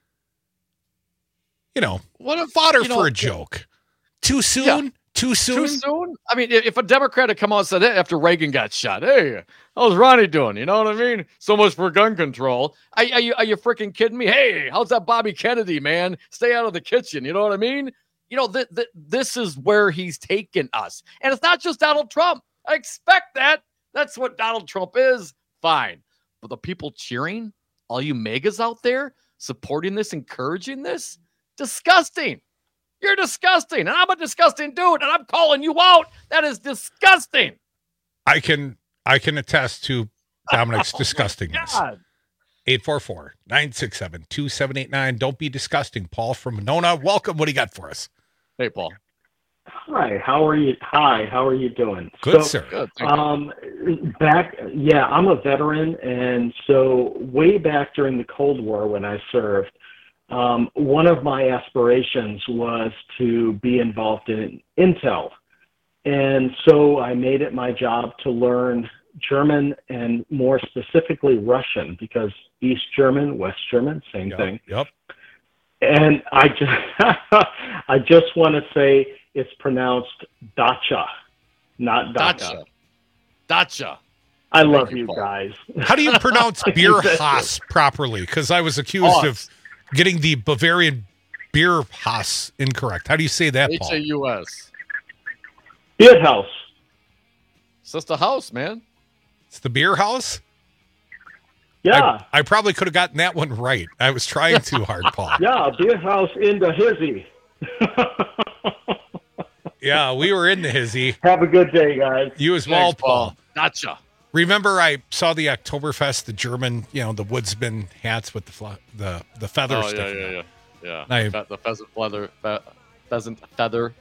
What a fodder for a joke. Too soon? Yeah. Too soon? Too soon? I mean, if a Democrat had come out and said, hey, after Reagan got shot, hey, how's Ronnie doing? You know what I mean? So much for gun control. Are you freaking kidding me? Hey, how's that Bobby Kennedy, man? Stay out of the kitchen. You know what I mean? This is where he's taken us. And it's not just Donald Trump. I expect that. That's what Donald Trump is. Fine. But the people cheering, all you megas out there supporting this, encouraging this, disgusting. You're disgusting, and I'm a disgusting dude, and I'm calling you out. That is disgusting. I can attest to Dominic's disgustingness. 844-967-2789. Don't be disgusting. Paul from Monona, welcome. What do you got for us? Hey, Paul. Hi, how are you? How are you doing? Good, sir. Good. I'm a veteran, and so way back during the Cold War when I served, one of my aspirations was to be involved in Intel. And so I made it my job to learn German and more specifically Russian, because East German, West German, same thing. Yep. And I just want to say it's pronounced Dacha, not Dacha. Dacha. I love you guys. How do you pronounce Bierhaus properly? Because I was accused of getting the Bavarian Bierhaus incorrect. How do you say that, Paul? H-A-U-S. Bierhaus. It's just a house, man. It's the beer house? Yeah. I probably could have gotten that one right. I was trying too hard, Paul. Yeah, Bierhaus in the hizzy. Yeah, we were in the hizzy. Have a good day, guys. You as well, Paul. Gotcha. Remember, I saw the Oktoberfest, the German, the woodsman hats with the feather sticking. Yeah. The pheasant feather.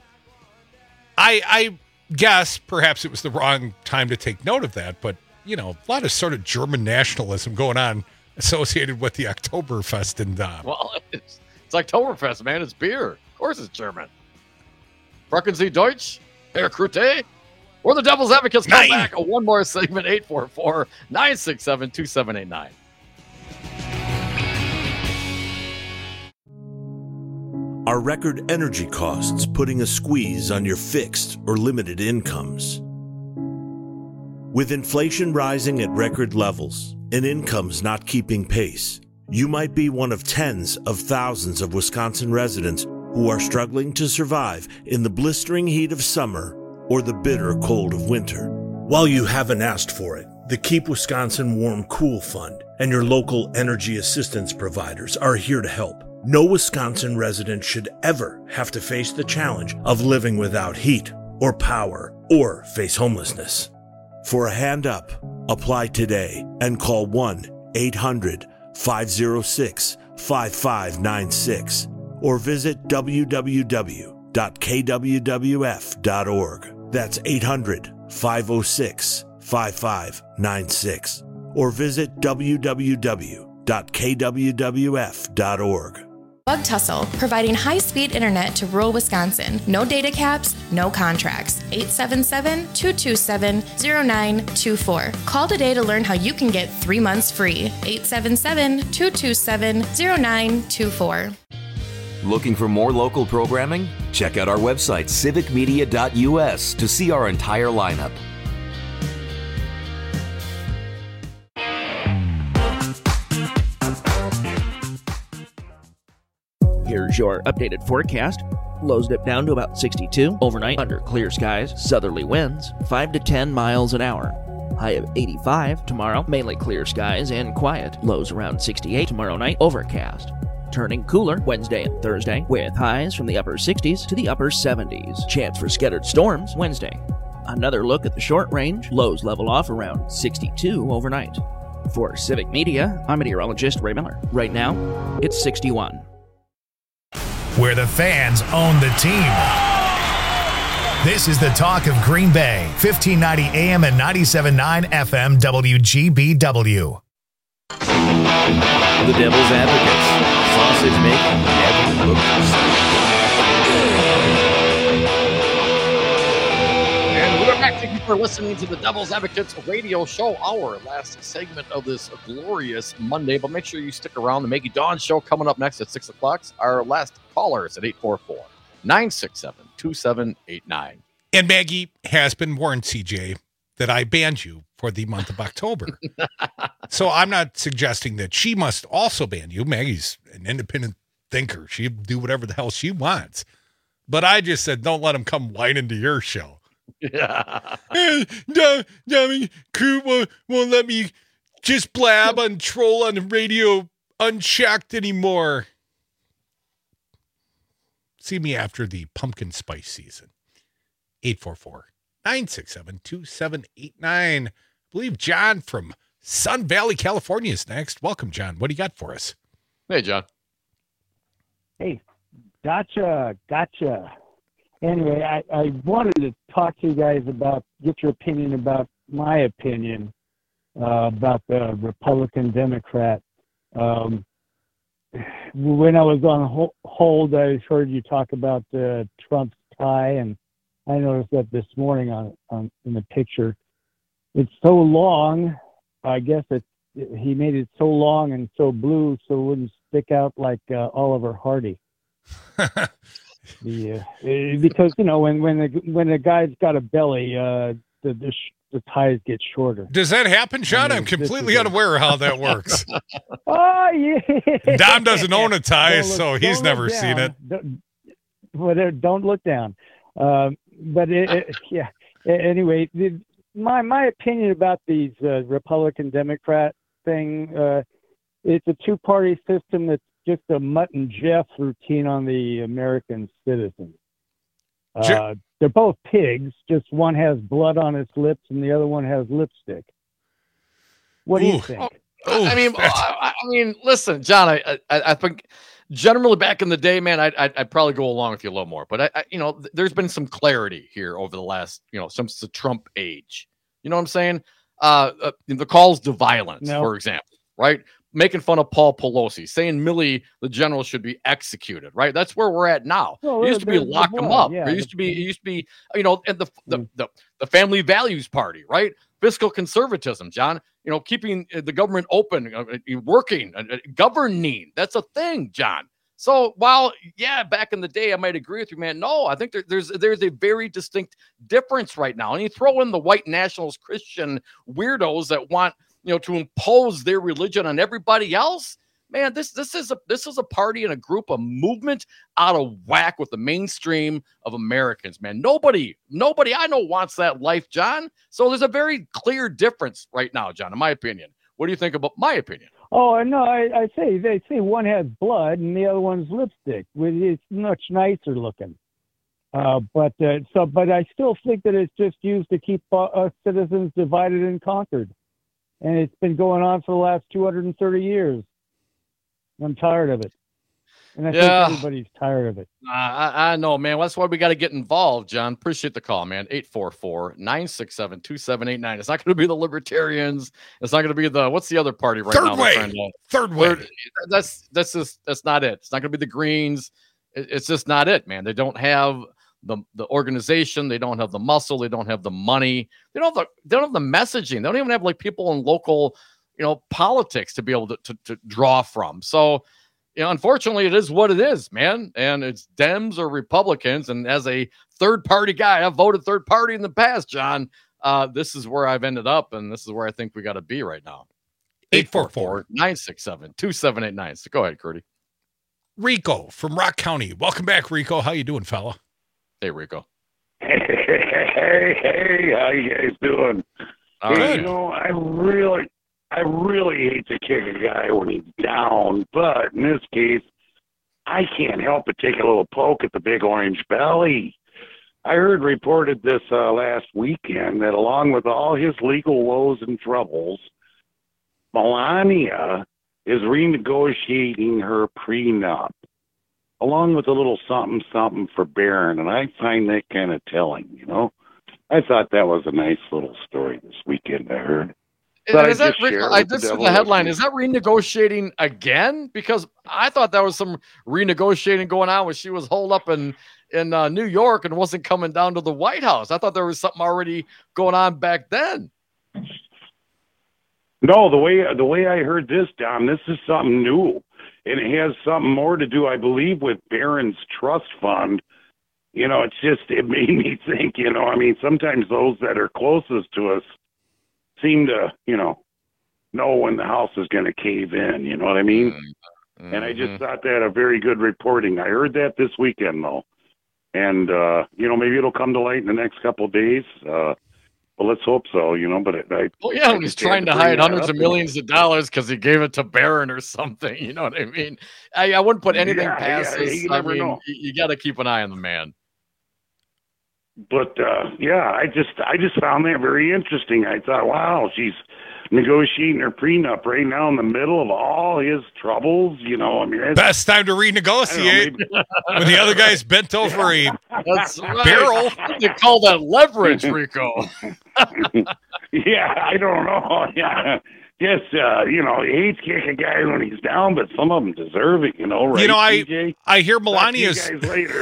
I guess perhaps it was the wrong time to take note of that, but a lot of sort of German nationalism going on associated with the Oktoberfest and well, it's Oktoberfest, man. It's beer. Of course, it's German. Sprechen Sie Deutsch, Herr Krute? Or the Devil's Advocates come back. One more segment, 844-967-2789. Are record energy costs putting a squeeze on your fixed or limited incomes? With inflation rising at record levels and incomes not keeping pace, you might be one of tens of thousands of Wisconsin residents who are struggling to survive in the blistering heat of summer or the bitter cold of winter. While you haven't asked for it, the Keep Wisconsin Warm Cool Fund and your local energy assistance providers are here to help. No Wisconsin resident should ever have to face the challenge of living without heat or power or face homelessness. For a hand up, apply today and call 1-800-506-5596 or visit www.kwwf.org. That's 800-506-5596 or visit www.kwwf.org. Bug Tussle, providing high-speed internet to rural Wisconsin. No data caps, no contracts. 877-227-0924. Call today to learn how you can get 3 months free. 877-227-0924. Looking for more local programming? Check out our website, civicmedia.us, to see our entire lineup. Here's your updated forecast. Lows dip down to about 62 overnight under clear skies, southerly winds, 5 to 10 miles an hour. High of 85 tomorrow, mainly clear skies and quiet. Lows around 68 tomorrow night, overcast. Turning cooler Wednesday and Thursday, with highs from the upper 60s to the upper 70s. Chance for scattered storms Wednesday. Another look at the short range, lows level off around 62 overnight. For Civic Media, I'm meteorologist Ray Miller. Right now, it's 61. Where the fans own the team. This is the talk of Green Bay, 1590 AM and 97.9 FM WGBW. The Devil's Advocates. Sausage making never looked the same. And we're back. Thank you for listening to the Devil's Advocates radio show, our last segment of this glorious Monday. But make sure you stick around. The Maggie Dawn show coming up next at 6 o'clock. Our last caller is at 844-967-2789. And Maggie has been warned, CJ, that I banned you for the month of October. So I'm not suggesting that she must also ban you. Maggie's an independent thinker. She'll do whatever the hell she wants. But I just said, don't let him come whining to your show. Yeah. Dummy, crew won't let me just blab and troll on the radio unchecked anymore. See me after the pumpkin spice season. 844-967-2789. I believe John from Sun Valley, California is next. Welcome, John. What do you got for us? Hey, John. Hey, gotcha. Anyway, I wanted to talk to you guys get your opinion about my opinion about the Republican Democrat. When I was on hold, I heard you talk about Trump's tie, and I noticed that this morning in the picture. It's so long. I guess he made it so long and so blue so it wouldn't stick out like Oliver Hardy. Because when a guy's got a belly, the ties get shorter. Does that happen, John? I'm completely unaware of how that works. Oh yeah. Dom doesn't own a tie, so he's never seen it. Don't look down. Yeah. Anyway, my opinion about these Republican Democrat thing, it's a two-party system that's just a Mutt and Jeff routine on the American citizen. They're both pigs, just one has blood on its lips and the other one has lipstick. What do you think? I mean, listen, John, I think generally back in the day, man, I'd probably go along with you a little more, but there's been some clarity here over the last, since the Trump age. You know what I'm saying? The calls to violence, for example, right? Making fun of Paul Pelosi, saying Milley, the general, should be executed, right? That's where we're at now. Well, it used to be lock him up. Yeah, it used to be, and the family values party, right? Fiscal conservatism, John, keeping the government open, working, governing. That's a thing, John. So while, back in the day, I might agree with you, man. No, I think there's a very distinct difference right now. And you throw in the white nationalist Christian weirdos that want, to impose their religion on everybody else. Man, this is a party and a group, a movement out of whack with the mainstream of Americans, man. Nobody I know wants that life, John. So there's a very clear difference right now, John, in my opinion. What do you think about my opinion? Oh, no, they say one has blood and the other one's lipstick. It's much nicer looking. But I still think that it's just used to keep us citizens divided and conquered. And it's been going on for the last 230 years. I'm tired of it. And I think everybody's tired of it. I know, man. That's why we got to get involved, John. Appreciate the call, man. 844-967-2789. It's not going to be the Libertarians. It's not going to be what's the other party right now? Third way. That's not it. It's not going to be the Greens. It's just not it, man. They don't have the organization, they don't have the muscle, they don't have the money, they don't have the messaging, they don't even have like people in local, politics to be able to draw from. So, unfortunately, it is what it is, man. And it's Dems or Republicans. And as a third party guy, I've voted third party in the past, John. This is where I've ended up, and this is where I think we got to be right now. 844-967-2789. So go ahead, Curdy. Rico from Rock County. Welcome back, Rico. How you doing, fella? Hey, Rico. Hey, how you guys doing? Good. You know, I really hate to kick a guy when he's down, but in this case, I can't help but take a little poke at the big orange belly. I heard reported this last weekend that along with all his legal woes and troubles, Melania is renegotiating her prenup, along with a little something for Barron, and I find that kind of telling, you know. I thought that was a nice little story this weekend, I heard. Is that, Rico, I just saw the headline. Is that renegotiating again? Because I thought there was some renegotiating going on when she was holed up in New York and wasn't coming down to the White House. I thought there was something already going on back then. No, the way I heard this, Don, this is something new. And it has something more to do, I believe, with Barron's trust fund. You know, it made me think, you know, I mean, sometimes those that are closest to us seem to, you know when the house is going to cave in, you know what I mean? Mm-hmm. And I just thought that a very good reporting. I heard that this weekend, though. And, you know, maybe it'll come to light in the next couple of days. Well, let's hope so, you know, but he's trying to hide hundreds of millions of dollars because he gave it to Barron or something. You know what I mean? I wouldn't put anything past this. I mean, you got to keep an eye on the man. But I just found that very interesting. I thought, wow, she's negotiating her prenup right now in the middle of all his troubles. You know, I mean, best time to renegotiate when the other guy's bent over a barrel. You call that leverage, Rico? Yeah, I don't know. Yeah. Yes, you know, you hate to kick a guy when he's down, but some of them deserve it, you know, right? You know, CJ? I hear Melania's. Talk to you guys later.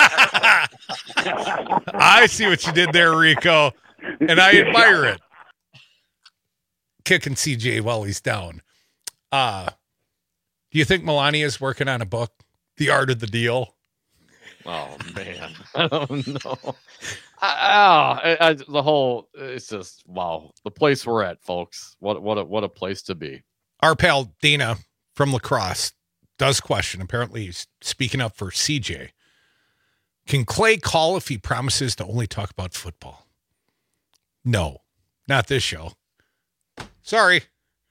I see what you did there, Rico, and I admire it. Kicking CJ while he's down. Do you think Melania's working on a book, The Art of the Deal? Oh, man. I don't know. It's just, wow. The place we're at, folks. What a place to be. Our pal Dana from La Crosse does question, apparently he's speaking up for CJ. Can Clay call if he promises to only talk about football? No, not this show. Sorry.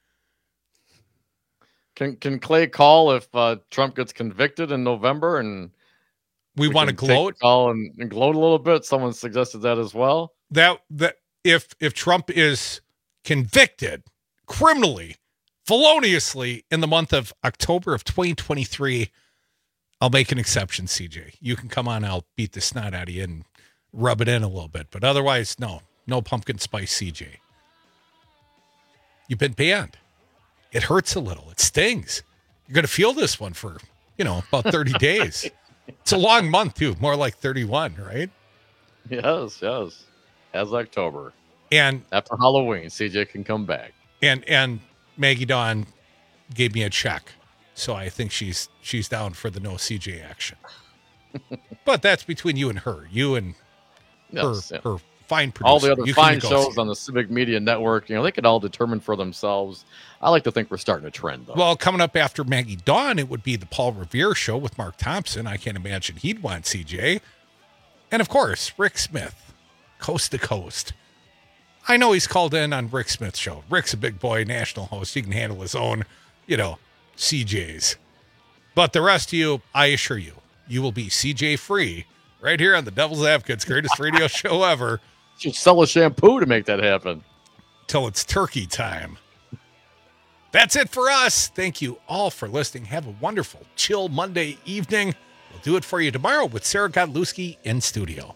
Can Clay call if Trump gets convicted in November and we want to gloat? Call and gloat a little bit. Someone suggested that as well. That if Trump is convicted criminally, feloniously in the month of October of 2023, I'll make an exception, CJ. You can come on. I'll beat the snot out of you and rub it in a little bit. But otherwise, no pumpkin spice, CJ. You've been banned. It hurts a little. It stings. You're going to feel this one for, about 30 days. It's a long month, too. More like 31, right? Yes. As October. And after Halloween, CJ can come back. And Maggie Dawn gave me a check. So I think she's down for the no CJ action. But that's between you and her. You and her fine producer. All the other fine shows on the Civic Media Network, they could all determine for themselves. I like to think we're starting a trend, though. Well, coming up after Maggie Dawn, it would be the Paul Revere show with Mark Thompson. I can't imagine he'd want CJ. And, of course, Rick Smith, coast to coast. I know he's called in on Rick Smith's show. Rick's a big boy, national host. He can handle his own, CJs. But the rest of you, I assure you, you will be CJ free right here on the Devil's Advocates, greatest radio show ever. Should sell a shampoo to make that happen. Till it's turkey time. That's it for us. Thank you all for listening. Have a wonderful, chill Monday evening. We'll do it for you tomorrow with Sarah Godlewski in studio.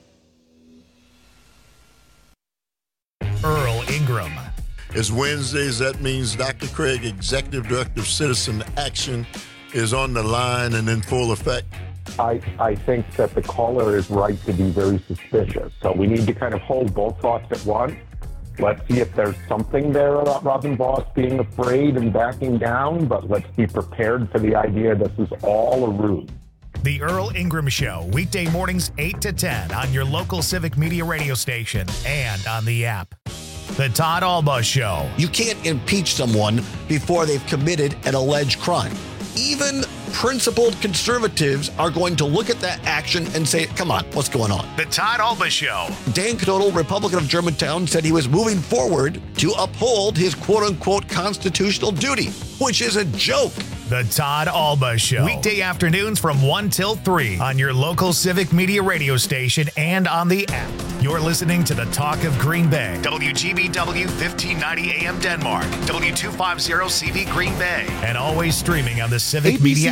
Earl Ingram. It's Wednesdays. That means Dr. Craig, Executive Director of Citizen Action, is on the line and in full effect. I think that the caller is right to be very suspicious. So we need to kind of hold both thoughts at once. Let's see if there's something there about Robin Voss being afraid and backing down, but let's be prepared for the idea this is all a ruse. The Earl Ingram Show, weekday mornings 8 to 10 on your local Civic Media radio station and on the app. The Todd Alba Show. You can't impeach someone before they've committed an alleged crime. Even principled conservatives are going to look at that action and say, come on, what's going on? The Todd Alba Show. Dan Knodel, Republican of Germantown, said he was moving forward to uphold his quote-unquote constitutional duty, which is a joke. The Todd Alba Show. Weekday afternoons from 1 till 3 on your local Civic Media radio station and on the app. You're listening to the Talk of Green Bay. WGBW 1590 AM Denmark. W250 CV Green Bay. And always streaming on the Civic Media